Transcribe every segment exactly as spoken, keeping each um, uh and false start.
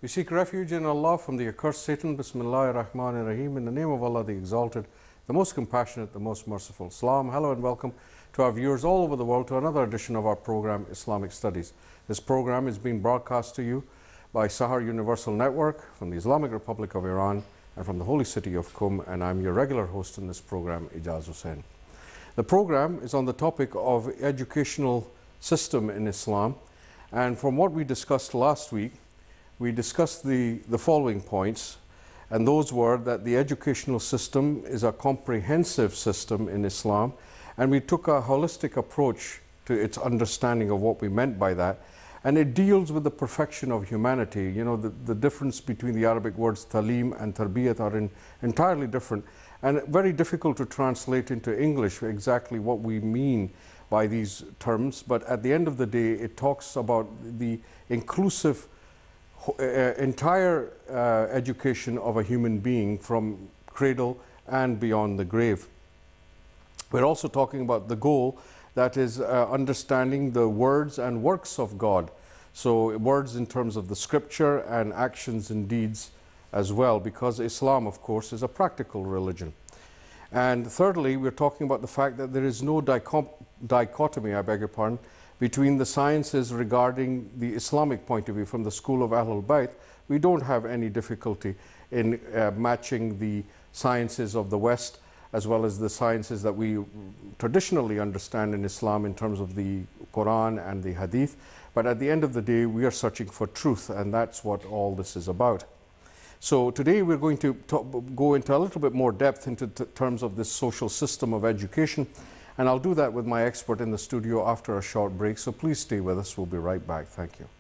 We seek refuge in Allah from the accursed Satan. Bismillahir Rahmanir Rahim. In the name of Allah, the Exalted, the most compassionate, the most merciful. Salam, hello and welcome to our viewers all over the world to another edition of our program, Islamic Studies. This program is being broadcast to you by Sahar Universal Network from the Islamic Republic of Iran and from the holy city of Qum, and I'm your regular host in this program, Ijaz Hussain. The program is on the topic of educational system in Islam, and from what we discussed last week, we discussed the, the following points, and those were that the educational system is a comprehensive system in Islam, and we took a holistic approach to its understanding of what we meant by that, and it deals with the perfection of humanity. You know, the, the difference between the Arabic words talim and tarbiyat are in, entirely different, and very difficult to translate into English exactly what we mean by these terms, but at the end of the day, it talks about the inclusive Uh, entire uh, education of a human being from cradle and beyond the grave. We're also talking about the goal, that is uh, understanding the words and works of God. So words in terms of the scripture and actions and deeds as well, because Islam, of course, is a practical religion. And thirdly, we're talking about the fact that there is no dichotomy, I beg your pardon, between the sciences regarding the Islamic point of view from the school of Ahlul Bayt. We don't have any difficulty in uh, matching the sciences of the West as well as the sciences that we traditionally understand in Islam in terms of the Quran and the Hadith. But at the end of the day, we are searching for truth, and that's what all this is about. So today we're going to talk, go into a little bit more depth into terms of this social system of education. And I'll do that with my expert in the studio after a short break, so please stay with us. We'll be right back. Thank you.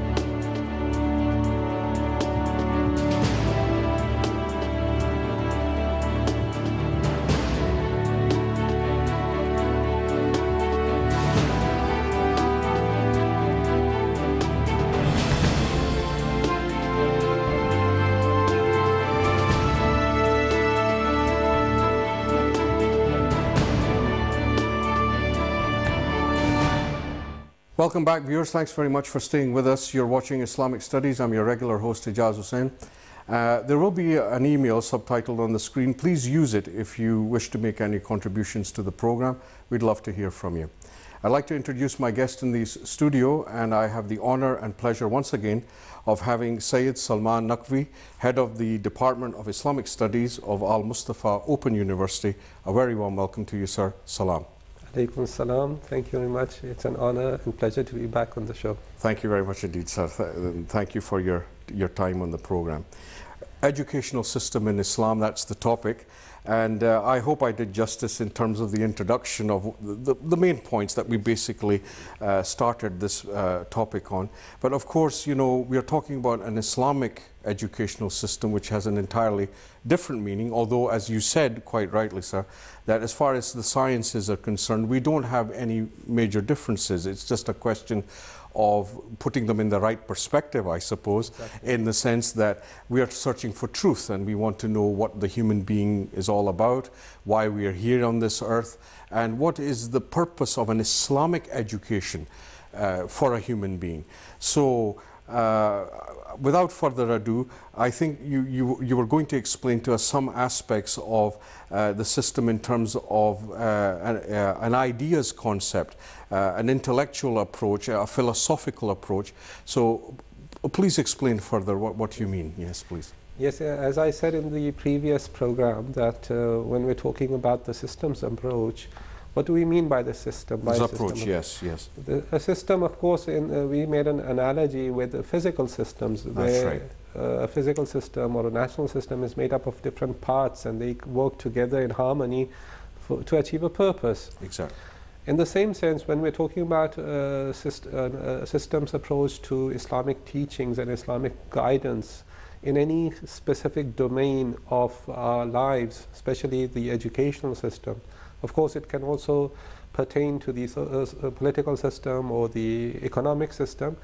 Welcome back, viewers. Thanks very much for staying with us. You're watching Islamic Studies. I'm your regular host, Ijaz Hussain. Uh, there will be an email subtitled on the screen. Please use it if you wish to make any contributions to the program. We'd love to hear from you. I'd like to introduce my guest in the studio, and I have the honor and pleasure once again of having Sayyid Salman Naqvi, head of the Department of Islamic Studies of Al Mustafa Open University. A very warm welcome to you, sir. Salam. Alaikum salam. Thank you very much. It's an honor and pleasure to be back on the show. Thank you very much indeed, sir. Thank you for your, your time on the program. Educational system in Islam, that's the topic. And uh, I hope I did justice in terms of the introduction of the, the main points that we basically uh, started this uh, topic on. But of course, you know, we are talking about an Islamic educational system which has an entirely different meaning, although as you said quite rightly, sir, that as far as the sciences are concerned, we don't have any major differences. It's just a question of putting them in the right perspective, I suppose, exactly. In the sense that we are searching for truth and we want to know what the human being is all about, why we are here on this earth, and what is the purpose of an Islamic education uh, for a human being. So, uh, without further ado, I think you, you, you were going to explain to us some aspects of uh, the system in terms of uh, an, uh, an ideas concept, uh, an intellectual approach, a philosophical approach. So please explain further what, what you mean. Yes, please. Yes, as I said in the previous program, that uh, when we're talking about the systems approach, what do we mean by the system? By approach, system yes, yes. The, a system, of course, in, uh, we made an analogy with the physical systems. That's where, right. Uh, a physical system or a national system is made up of different parts, and they work together in harmony for, to achieve a purpose. Exactly. In the same sense, when we're talking about uh, syst uh, uh, systems approach to Islamic teachings and Islamic guidance in any specific domain of our lives, especially the educational system, of course, it can also pertain to the uh, uh, political system or the economic system.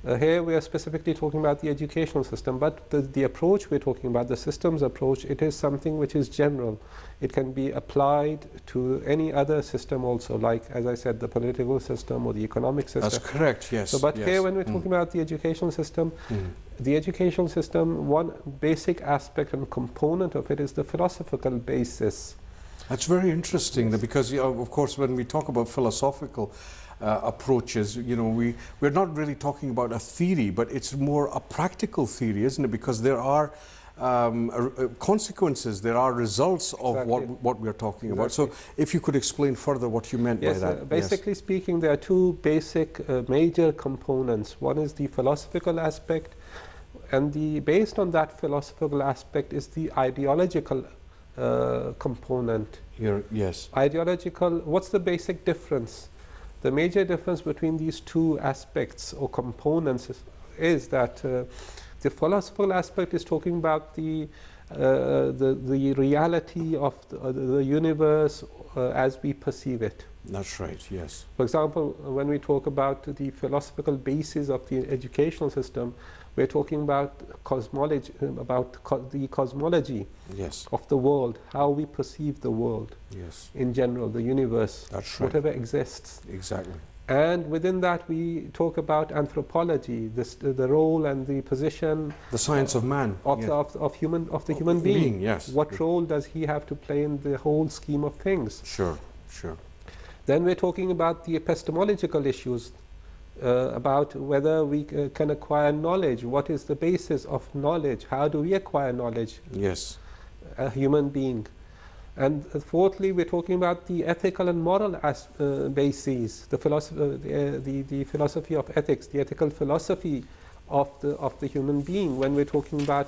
Uh, here we are specifically talking about the educational system, but the, the approach we're talking about, the systems approach, it is something which is general. It can be applied to any other system also, like, as I said, the political system or the economic system. That's correct, yes. So, but yes. here when we're Mm. talking about the educational system, Mm. the educational system, one basic aspect and component of it is the philosophical basis. That's very interesting, Yes. because, you know, of course, when we talk about philosophical uh, approaches, you know, we, we're not really talking about a theory, but it's more a practical theory, isn't it? Because there are um, uh, consequences, there are results of Exactly. what, what we're talking about. So Exactly. if you could explain further what you meant Yes, by uh, that. basically yes. speaking, there are two basic uh, major components. One is the philosophical aspect, and the based on that philosophical aspect is the ideological uh, component. Here, yes. Ideological, what's the basic difference? The major difference between these two aspects or components is, is that uh, the philosophical aspect is talking about the uh, the, the reality of the, uh, the universe uh, as we perceive it. That's right, yes. For example, when we talk about the philosophical basis of the educational system, we're talking about cosmology, about co the cosmology Yes. of the world, how we perceive the world Yes. in general, the universe, That's right. whatever exists. Exactly. And within that, we talk about anthropology, this, the role and the position The science of man. of, yeah. the, of, of human of the Of human the being. being, yes. What role does he have to play in the whole scheme of things? Sure, sure. Then we're talking about the epistemological issues, uh, about whether we uh, can acquire knowledge. What is the basis of knowledge? How do we acquire knowledge, Yes. a human being? And uh, fourthly, we're talking about the ethical and moral as, uh, bases, the, philosophy, uh, the, uh, the, the philosophy of ethics, the ethical philosophy of the, of the human being. When we're talking about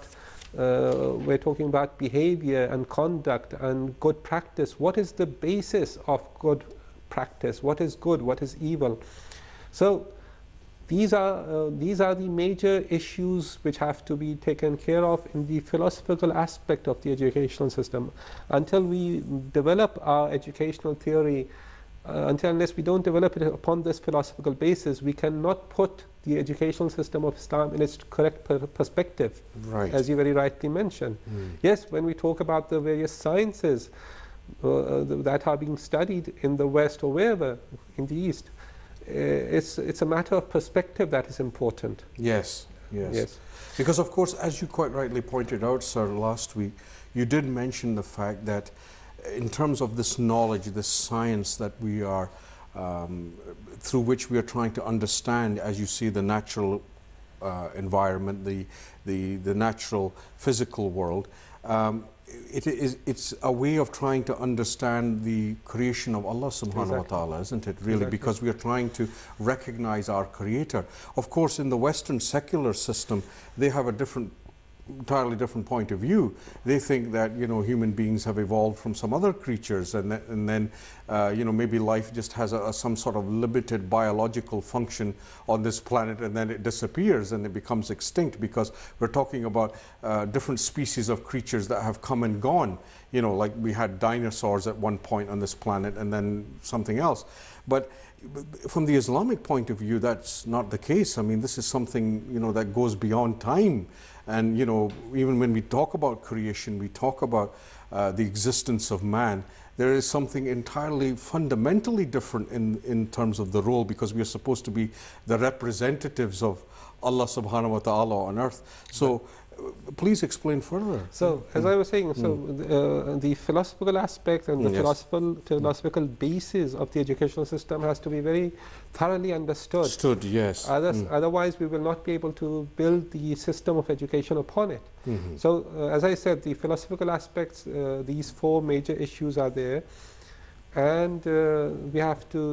uh, we're talking about behavior and conduct and good practice, what is the basis of good practice? What is good? What is evil? So these are uh, these are the major issues which have to be taken care of in the philosophical aspect of the educational system. Until we develop our educational theory, uh, until unless we don't develop it upon this philosophical basis, we cannot put the educational system of Islam in its correct per perspective, Right. as you very rightly mentioned. Mm. Yes, when we talk about the various sciences uh, that are being studied in the West or wherever in the East, uh, it's it's a matter of perspective that is important. Yes, yes. Yes. Because, of course, as you quite rightly pointed out, sir, last week, you did mention the fact that in terms of this knowledge, this science that we are, um, through which we are trying to understand, as you see, the natural uh, environment, the, the, the natural physical world, um, it is, it's a way of trying to understand the creation of Allah subhanahu Exactly. wa ta'ala, isn't it, really? Exactly. Because we are trying to recognize our creator. Of course, in the Western secular system, they have a different entirely different point of view. They think that, you know, human beings have evolved from some other creatures, and, th and then uh, you know, maybe life just has a, a, some sort of limited biological function on this planet, and then it disappears and it becomes extinct, because we're talking about uh, different species of creatures that have come and gone. You know, like we had dinosaurs at one point on this planet and then something else. But from the Islamic point of view, that's not the case. I mean, this is something, you know, that goes beyond time. And, you know, even when we talk about creation, we talk about uh, the existence of man, there is something entirely fundamentally different in, in terms of the role, because we are supposed to be the representatives of Allah subhanahu wa ta'ala on earth. So uh, please explain further. So, as Mm. I was saying, so uh, the philosophical aspect and the Yes. philosophical philosophical basis of the educational system has to be very thoroughly understood. Stood, yes. Others, Mm. Otherwise, we will not be able to build the system of education upon it. Mhm. So, uh, as I said, the philosophical aspects, uh, these four major issues are there, and uh, we have to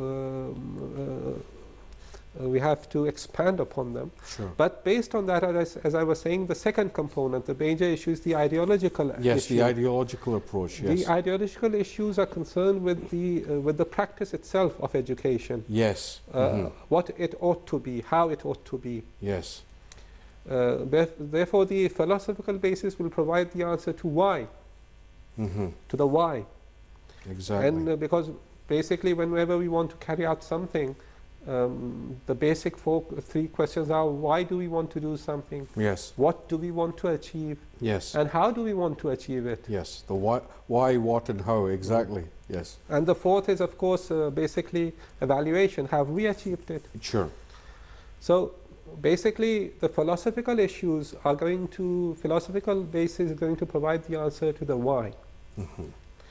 um, uh, uh, we have to expand upon them. Sure. But based on that, as I, as I was saying, the second component, the major issue, is the ideological Yes, issue. the ideological approach, yes. The ideological issues are concerned with the uh, with the practice itself of education, Yes. uh, Mhm. what it ought to be, how it ought to be. Yes. Uh, theref- therefore, the philosophical basis will provide the answer to why, Mhm. to the why. Exactly. And uh, because basically, whenever we want to carry out something, um, the basic four, three questions are: why do we want to do something? Yes. What do we want to achieve? Yes. And how do we want to achieve it? Yes. The why, why, what, and how. Exactly. Yes. And the fourth is, of course, uh, basically evaluation. Have we achieved it? Sure. So basically, the philosophical issues are going to, philosophical basis is going to provide the answer to the why. Mm-hmm.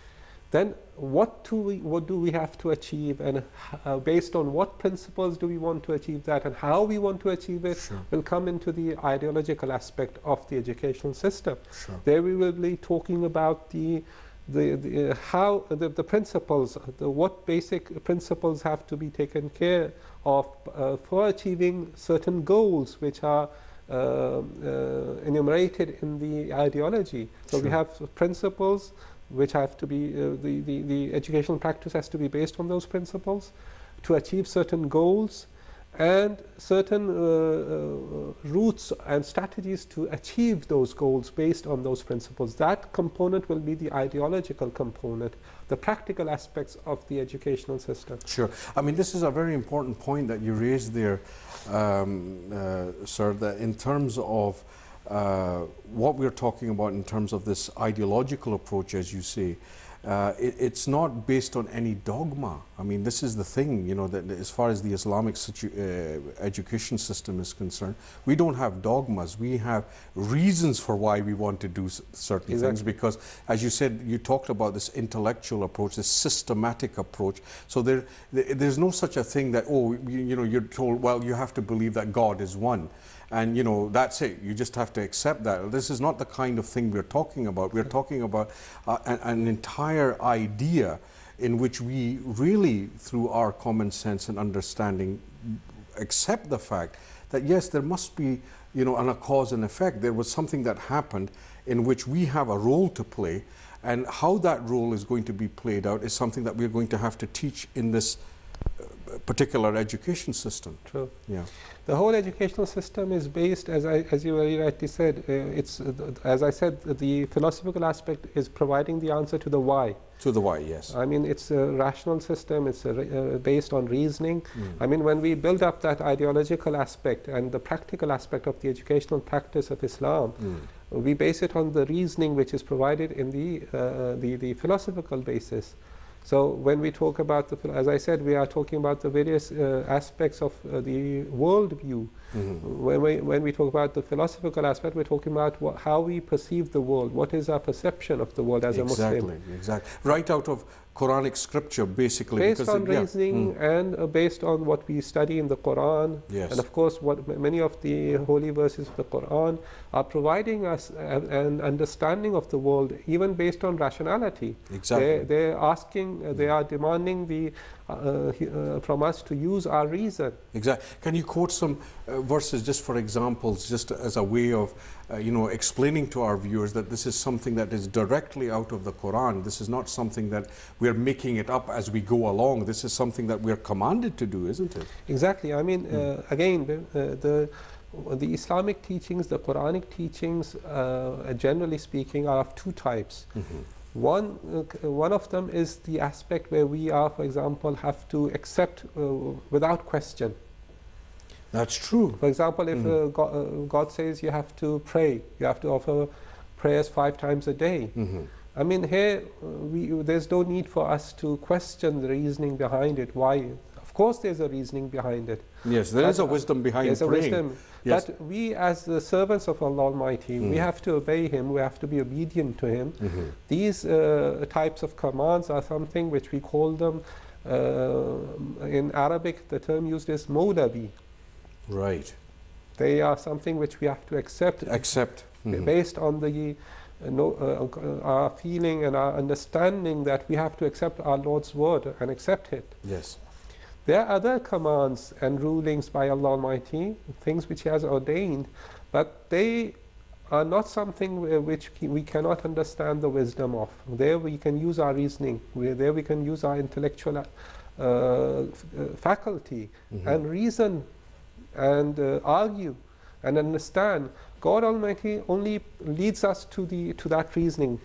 Then what do we, what do we have to achieve, and uh, based on what principles do we want to achieve that, and how we want to achieve it, Sure. will come into the ideological aspect of the educational system. Sure. There we will be talking about the the, the uh, how the, the principles, the what basic principles have to be taken care of uh, for achieving certain goals which are uh, uh, enumerated in the ideology. So Sure. we have principles which have to be, uh, the, the, the educational practice has to be based on those principles to achieve certain goals, and certain uh, uh, routes and strategies to achieve those goals based on those principles. That component will be the ideological component, the practical aspects of the educational system. Sure. I mean, this is a very important point that you raised there, um, uh, sir, that in terms of uh, what we're talking about in terms of this ideological approach, as you say, uh, it, it's not based on any dogma. I mean, this is the thing, you know, that as far as the Islamic situ uh, education system is concerned, we don't have dogmas. We have reasons for why we want to do s certain Exactly. things, because, as you said, you talked about this intellectual approach, this systematic approach. So there, th there's no such a thing that, oh, you, you know, you're told, well, you have to believe that God is one. And, you know, that's it. You just have to accept that. This is not the kind of thing we're talking about. We're talking about uh, an, an entire idea in which we really, through our common sense and understanding, accept the fact that, yes, there must be, you know, an, a cause and effect. There was something that happened in which we have a role to play, and how that role is going to be played out is something that we're going to have to teach in this uh, particular education system. True. Yeah. The whole educational system is based, as I, as you very rightly said, uh, it's uh, as I said, the philosophical aspect is providing the answer to the why. To the why, yes. I mean, it's a rational system. It's a, uh, based on reasoning. Mm. I mean, when we build up that ideological aspect and the practical aspect of the educational practice of Islam, Mm. we base it on the reasoning which is provided in the uh, the, the philosophical basis. So when we talk about, the, as I said, we are talking about the various uh, aspects of uh, the worldview. Mm-hmm. When we, when we talk about the philosophical aspect, we're talking about what, how we perceive the world, what is our perception of the world as exactly, a Muslim. Exactly, right out of Quranic scripture, basically. Based because on it, yeah. reasoning Mm. and uh, based on what we study in the Quran. Yes. And of course, what m many of the holy verses of the Quran are providing us a, an understanding of the world, even based on rationality. Exactly. They, they're asking, uh, they are demanding the, uh, uh, from us to use our reason. Exactly. Can you quote some uh, verses just for examples, just as a way of, uh, you know, explaining to our viewers that this is something that is directly out of the Quran. This is not something that we're making it up as we go along. This is something that we're commanded to do, isn't it? Exactly. I mean, Mm. uh, again, the, uh, the the Islamic teachings, the Quranic teachings, uh, generally speaking, are of two types. Mm-hmm. One, uh, one of them is the aspect where we are, for example, have to accept uh, without question. That's true. For example, if Mhm. uh, God, uh, God says you have to pray, you have to offer prayers five times a day. Mm-hmm. I mean, here, uh, we, there's no need for us to question the reasoning behind it. Why? Of course, there's a reasoning behind it. Yes, there But, is a uh, wisdom behind There's a praying. wisdom. Yes. But we, as the servants of Allah Almighty, we Mm. have to obey Him, we have to be obedient to Him. Mm-hmm. These uh, types of commands are something which we call them, uh, in Arabic, the term used is mawlabi. Right. They are something which we have to accept Accept. Mhm. based on the uh, no, uh, our feeling and our understanding that we have to accept our Lord's word and accept it. Yes. There are other commands and rulings by Allah Almighty, things which He has ordained, but they are not something wh- which ki- we cannot understand the wisdom of. There we can use our reasoning, we, there we can use our intellectual uh, f- uh, faculty Mhm. and reason and uh, argue and understand. God Almighty only leads us to, the, to that reasoning.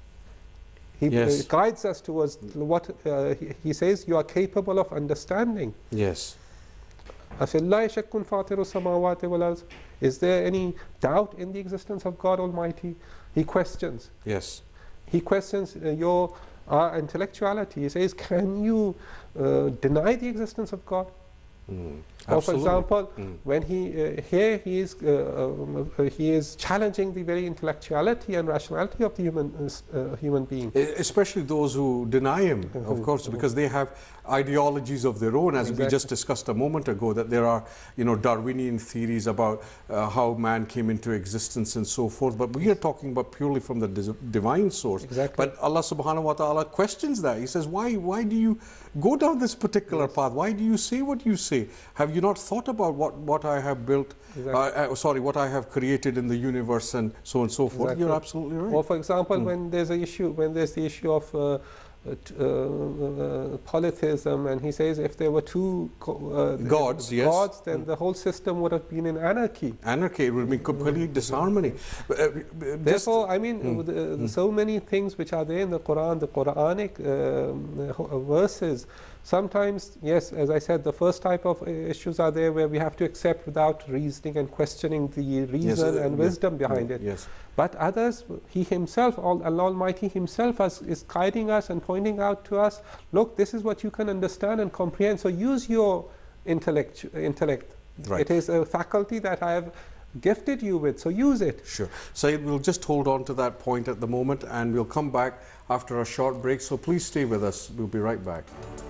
He Yes. uh, guides us towards what uh, he, he says you are capable of understanding. Yes. أَفِي اللَّهِ شَكٌّ فَاطِرُ السَّمَاوَاتِ وَالْأَرْضِ. Is there any doubt in the existence of God Almighty? He questions. Yes. He questions uh, your our intellectuality. He says, can you uh, deny the existence of God? Mm. Or for example, mm. when he uh, here he is uh, um, uh, he is challenging the very intellectuality and rationality of the human uh, human being, especially those who deny him, mm-hmm. of course, because they have ideologies of their own, as exactly. we just discussed a moment ago, that there are, you know, Darwinian theories about uh, how man came into existence and so forth, but we are talking about purely from the divine source. Exactly. But Allah subhanahu wa ta'ala questions that. He says, why why do you go down this particular yes. path? Why do you say what you say? Have you not thought about what, what I have built, exactly. uh, uh, sorry, what I have created in the universe and so on and so forth? Exactly. You're absolutely right. Or for example, mm. when there's a issue, when there's the issue of uh, Uh, uh, polytheism, and he says if there were two uh, gods, yes. gods, then mm. the whole system would have been in anarchy. Anarchy, it would be complete disharmony. Uh, Therefore, I mean, mm. the, mm. so many things which are there in the Quran, the Quranic uh, verses. Sometimes, yes, as I said, the first type of issues are there where we have to accept without reasoning and questioning the reason yes, uh, and yeah, wisdom behind yeah, it. Yes. But others, He Himself, Allah Almighty Himself has, is guiding us and pointing out to us, look, this is what you can understand and comprehend. So use your intellect. intellect. Right. It is a faculty that I have gifted you with, so use it. Sure. Saeed, we'll just hold on to that point at the moment, and we'll come back after a short break. So please stay with us. We'll be right back.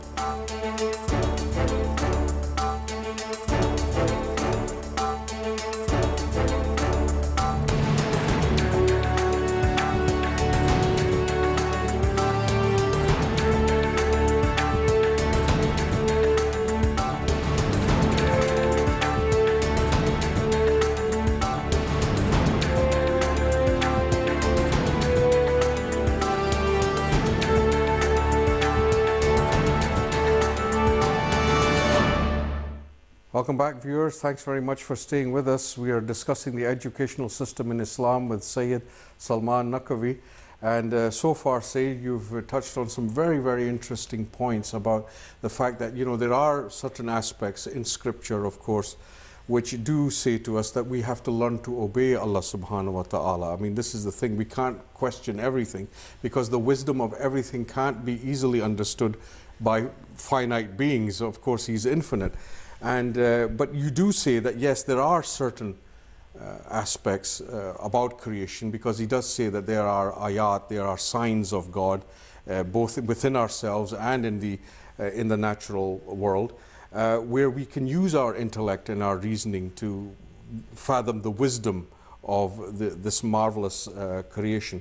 Welcome back, viewers. Thanks very much for staying with us. We are discussing the educational system in Islam with Sayyid Salman Naqvi. And uh, so far, Sayyid, you've uh, touched on some very, very interesting points about the fact that, you know, there are certain aspects in Scripture, of course, which do say to us that we have to learn to obey Allah subhanahu wa ta'ala. I mean, this is the thing. We can't question everything because the wisdom of everything can't be easily understood by finite beings. Of course, He's infinite. And, uh, but you do say that, yes, there are certain uh, aspects uh, about creation, because He does say that there are ayat, there are signs of God, uh, both within ourselves and in the, uh, in the natural world, uh, where we can use our intellect and our reasoning to fathom the wisdom of the, this marvelous uh, creation.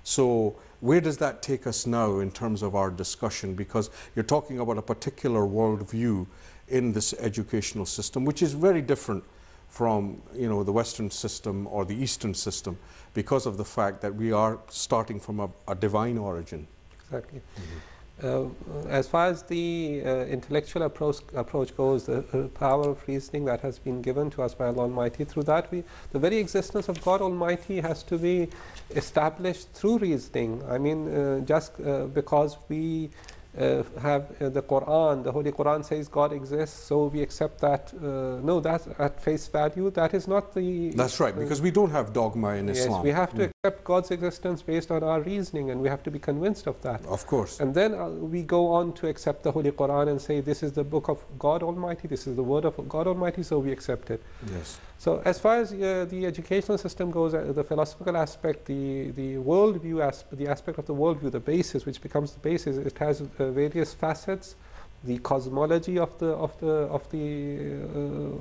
So where does that take us now in terms of our discussion? Because you're talking about a particular worldview in this educational system, which is very different from, you know, the Western system or the Eastern system, because of the fact that we are starting from a, a divine origin. Exactly. Mm-hmm. uh, as far as the uh, intellectual approach, approach goes, the uh, power of reasoning that has been given to us by Allah Almighty, through that we, the very existence of God Almighty has to be established through reasoning. I mean, uh, just uh, because we Uh, have uh, the Quran, the Holy Quran says God exists, so we accept that. Uh, no, that's at face value. That is not the. That's right, because uh, we don't have dogma in yes, Islam. Yes, we have to mm. accept God's existence based on our reasoning, and we have to be convinced of that. Of course. And then uh, we go on to accept the Holy Quran and say this is the book of God Almighty, this is the word of God Almighty, so we accept it. Yes. So as far as uh, the educational system goes, uh, the philosophical aspect, the, the worldview, asp the aspect of the worldview, the basis, which becomes the basis, it has uh, various facets. The cosmology of the of the of the uh,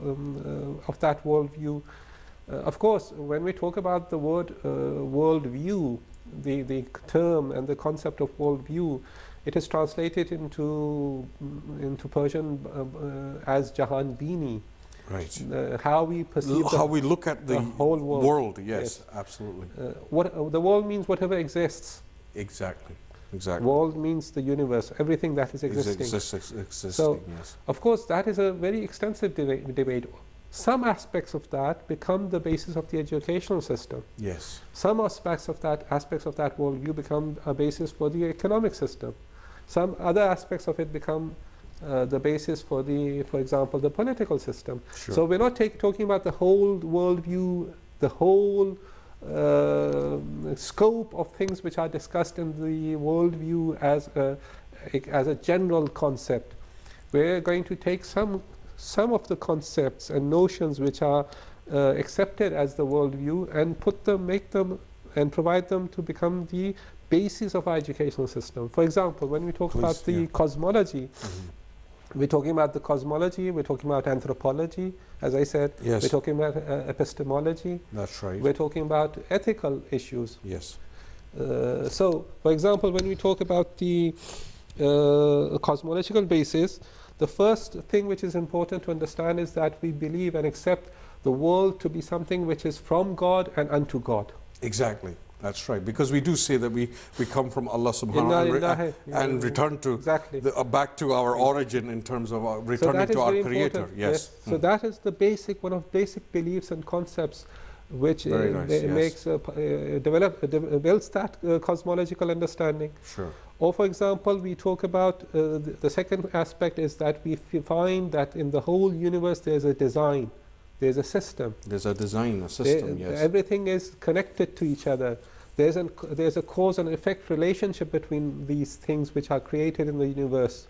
um, uh, of that worldview. Uh, of course, when we talk about the word uh, worldview, the the term and the concept of worldview, it is translated into into Persian uh, uh, as Jahan Bini. Right. Uh, how we perceive L how we look at the, the whole world. world yes, yes. absolutely. Uh, what uh, the world means, whatever exists. Exactly. Exactly. World means the universe, everything that is existing. Exist, ex existing so, yes. of course, that is a very extensive deba debate. Some aspects of that become the basis of the educational system. Yes. Some aspects of that aspects of that worldview become a basis for the economic system. Some other aspects of it become uh, the basis for the, for example, the political system. Sure. So we're not take, talking about the whole worldview, the whole uh, scope of things which are discussed in the worldview as a, as a general concept. We're going to take some, some of the concepts and notions which are uh, accepted as the worldview and put them, make them, and provide them to become the basis of our educational system. For example, when we talk Please, about the yeah. cosmology, Mm-hmm. we're talking about the cosmology, we're talking about anthropology, as I said, Yes. we're talking about uh, epistemology, That's right. we're talking about ethical issues. Yes. Uh, so, for example, when we talk about the uh, cosmological basis, the first thing which is important to understand is that we believe and accept the world to be something which is from God and unto God. Exactly. That's right. Because we do say that we, we come from Allah subhanahu wa Inna ta'ala lillahi, and, and yeah, return to exactly. the, uh, back to our origin in terms of our returning so to our very Creator. important, Yes. So Mm. that is the basic, one of basic beliefs and concepts which uh, Very nice, they- yes. makes uh, p- uh, develop uh, de- builds that uh, cosmological understanding. Sure. Or, for example, we talk about uh, the, the second aspect is that we f- find that in the whole universe there's a design, there's a system. There's a design, a There- system, yes. Everything is connected to each other. There's, an, there's a cause and effect relationship between these things which are created in the universe.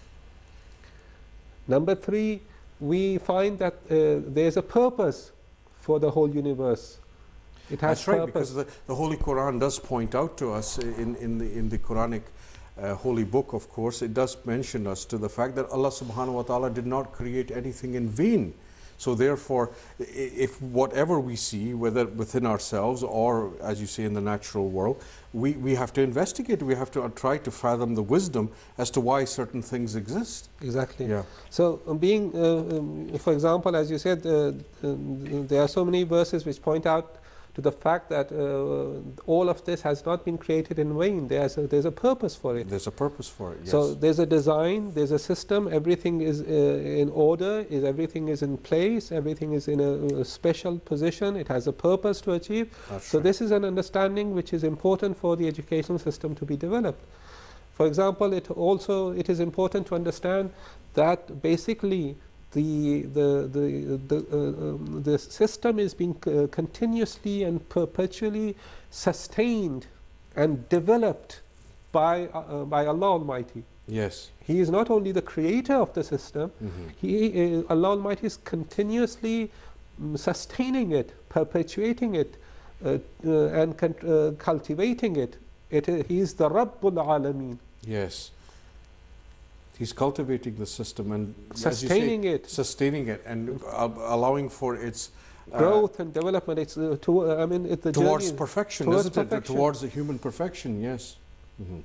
Number three, we find that uh, there's a purpose for the whole universe. It has That's right, purpose. because the, the Holy Quran does point out to us in, in, the, in the Quranic uh, holy book, of course, it does mention us to the fact that Allah subhanahu wa ta'ala did not create anything in vain. So therefore, i- if whatever we see, whether within ourselves or, as you say, in the natural world, we, we have to investigate, we have to uh, try to fathom the wisdom as to why certain things exist. Exactly. Yeah. So, um, being, uh, um, for example, as you said, uh, um, there are so many verses which point out to the fact that uh, all of this has not been created in vain. There's a, there's a purpose for it. There's a purpose for it, yes. So there's a design, there's a system, everything is uh, in order, is everything is in place, everything is in a, a special position, it has a purpose to achieve. That's So right. this is an understanding which is important for the educational system to be developed. For example, it also it is important to understand that basically the the the the, uh, um, the system is being uh, continuously and perpetually sustained and developed by uh, by Allah Almighty. Yes. He is not only the creator of the system, Mhm. he, uh, Allah Almighty is continuously mm, sustaining it, perpetuating it, uh, uh, and con- uh, cultivating it. It uh, he is the Rabbul Alameen, Yes. He's cultivating the system and as you say, sustaining it, sustaining it and uh, allowing for its uh, growth and development. It's uh, to, uh, I mean, it, the towards journey perfection, towards isn't it? perfection. Towards the human perfection, yes. Mhm.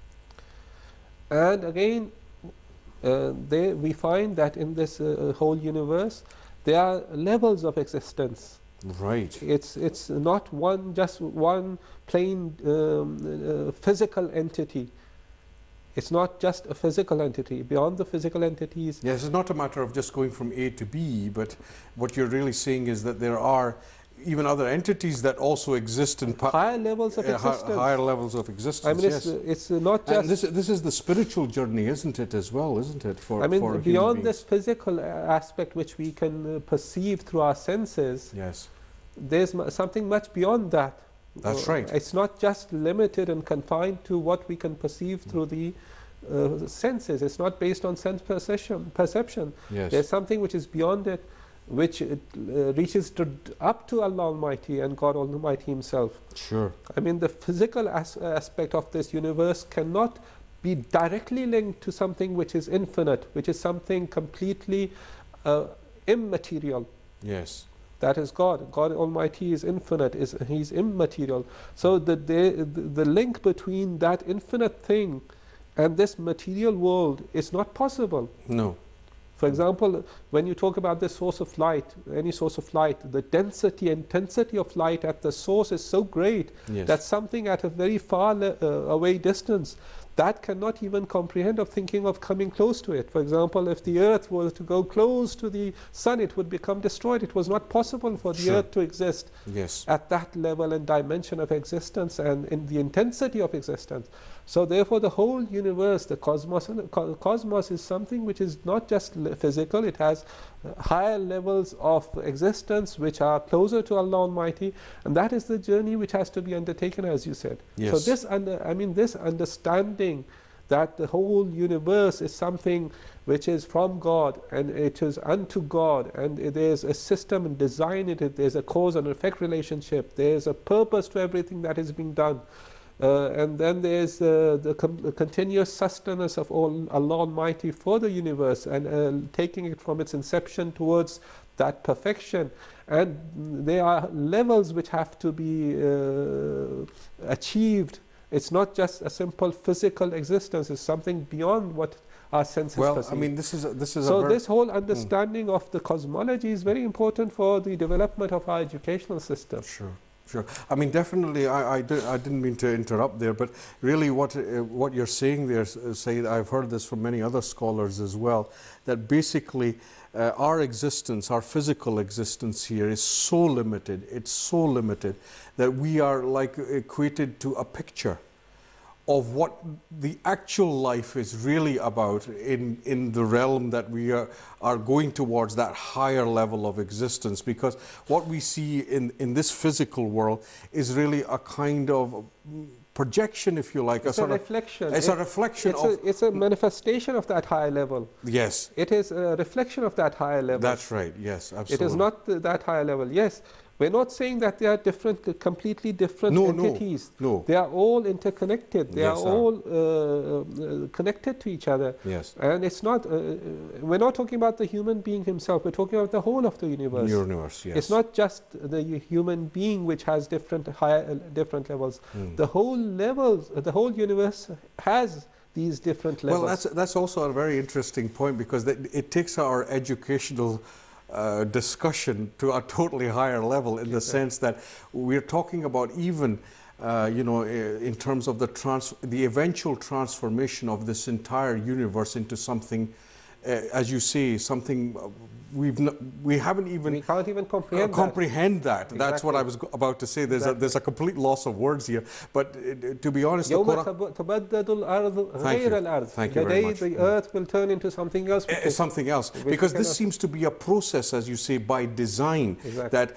And again, uh, they, we find that in this uh, whole universe, there are levels of existence. Right. It's it's not one just one plain um, uh, physical entity. It's not just a physical entity. Beyond the physical entities, Yes, it's not a matter of just going from A to B, but what you're really saying is that there are even other entities that also exist in pa- higher levels of uh, hi- existence. higher levels of existence. I mean, yes. it's, it's not And just. this, this is the spiritual journey, isn't it, as well, isn't it? For, I mean, for human beyond beings? this physical uh, aspect which we can uh, perceive through our senses, Yes, there's mu- something much beyond that. that's Uh, right. It's not just limited and confined to what we can perceive through the uh, senses. It's not based on sense perception. perception. Yes. There's something which is beyond it, which it, uh, reaches to, up to Allah Almighty and God Almighty Himself. Sure. I mean, the physical as aspect of this universe cannot be directly linked to something which is infinite, which is something completely uh, immaterial. Yes. That is God. God Almighty is infinite, is He's immaterial. So the, the, the link between that infinite thing and this material world is not possible. No. For example, when you talk about the source of light, any source of light, the density and intensity of light at the source is so great Yes. that something at a very far le- uh, away distance, that cannot even comprehend of thinking of coming close to it. For example, if the earth was to go close to the sun, it would become destroyed. It was not possible for the Sure. earth to exist Yes. at that level and dimension of existence and in the intensity of existence. So therefore the whole universe, the cosmos, and the co cosmos is something which is not just physical, it has uh, higher levels of existence which are closer to Allah Almighty, and that is the journey which has to be undertaken, as you said. Yes. So this under, I mean this understanding that the whole universe is something which is from God and it is unto God, and there is a system and design in it, there is a cause and effect relationship, there is a purpose to everything that is being done. Uh, and then there is uh, the, com the continuous sustenance of all Allah Almighty for the universe, and uh, taking it from its inception towards that perfection. And there are levels which have to be uh, achieved. It's not just a simple physical existence, it's something beyond what our senses Well, perceive. I mean, this is a, this is so a very this whole understanding mm. of the cosmology is very important for the development of our educational system. Sure. Sure. I mean, definitely, I, I, did, I didn't mean to interrupt there, but really what, uh, what you're saying there, uh, Sayyid, I've heard this from many other scholars as well, that basically uh, our existence, our physical existence here is so limited, it's so limited, that we are like equated to a picture of what the actual life is really about in, in the realm that we are, are going towards that higher level of existence. Because what we see in, in this physical world is really a kind of projection, if you like. It's a, a sort reflection. Of, it's it, a reflection it's of... A, it's a manifestation of that higher level. Yes. It is a reflection of that higher level. That's right, yes, absolutely. It is not th that higher level, yes. We're not saying that they are different, completely different no, entities. No, no. They are all interconnected. They Yes, are all uh, uh, connected to each other. Yes. And it's not, uh, we're not talking about the human being himself. We're talking about the whole of the universe. Universe, yes. It's not just the human being which has different, higher, uh, different levels. Mm. The whole levels, uh, the whole universe has these different levels. Well, that's, that's also a very interesting point, because that, it takes our educational Uh, discussion to a totally higher level, in the sense that we're talking about even, uh, you know, in terms of the trans the eventual transformation of this entire universe into something, uh, as you say, something we've no, we haven't even we can't even comprehend uh, comprehend that. that. That's exactly. what I was about to say. There's exactly. a there's a complete loss of words here. But uh, to be honest, the Quran, تبدد الأرض غير الأرض. Thank you the very day much. the Mm. earth will turn into something else. Uh, something else, because this seems to be a process, as you say, by design. Exactly. That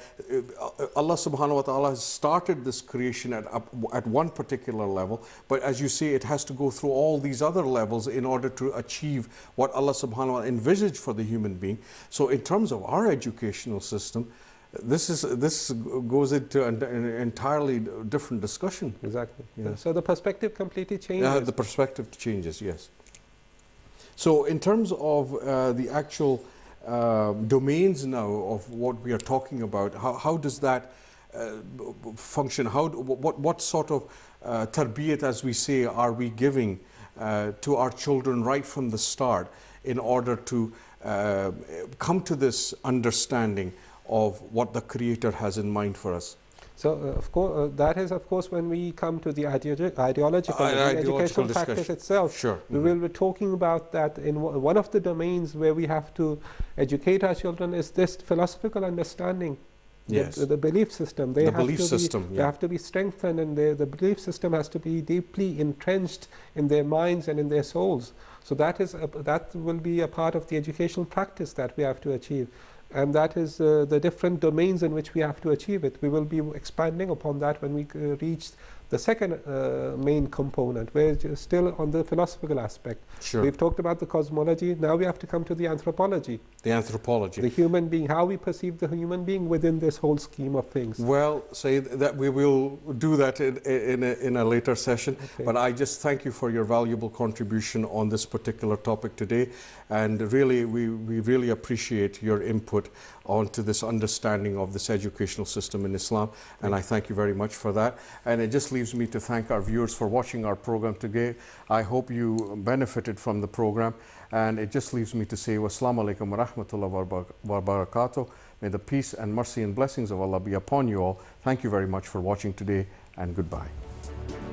uh, Allah Subhanahu wa Taala has started this creation at at one particular level, but as you say, it has to go through all these other levels in order to achieve what Allah Subhanahu wa Taala envisaged for the human being. So, in terms of our educational system, this is this goes into an, an entirely different discussion. Exactly. Yeah. So the perspective completely changes. Uh, the perspective changes, yes. So in terms of uh, the actual uh, domains now of what we are talking about, how, how does that uh, function? How what what sort of uh, tarbiyat, as we say, are we giving uh, to our children right from the start, in order to uh, come to this understanding of what the Creator has in mind for us? So, uh, of course, uh, that is, of course, when we come to the ideologi ideological, uh, the ideological educational discussion. practice itself. Sure. We Mm-hmm. will be talking about that in one of the domains where we have to educate our children is this philosophical understanding. Yes. The, the belief system. They the have belief to system. Be, yeah. They have to be strengthened, and they, the belief system has to be deeply entrenched in their minds and in their souls. So that is a, that will be a part of the educational practice that we have to achieve. And that is uh, the different domains in which we have to achieve it. We will be expanding upon that when we uh, reach the second uh, main component, where it's still on the philosophical aspect. Sure. We've talked about the cosmology, now we have to come to the anthropology. The anthropology. The human being, how we perceive the human being within this whole scheme of things. Well, say that we will do that in, in, a, in a later session, okay. But I just thank you for your valuable contribution on this particular topic today, and really we, we really appreciate your input onto this understanding of this educational system in Islam, and I thank you very much for that. And it just leaves me to thank our viewers for watching our program today. I hope you benefited from the program, and it just leaves me to say wassalamu alaikum wa rahmatullahi wa barakatuh. May the peace and mercy and blessings of Allah be upon you all. Thank you very much for watching today, and goodbye.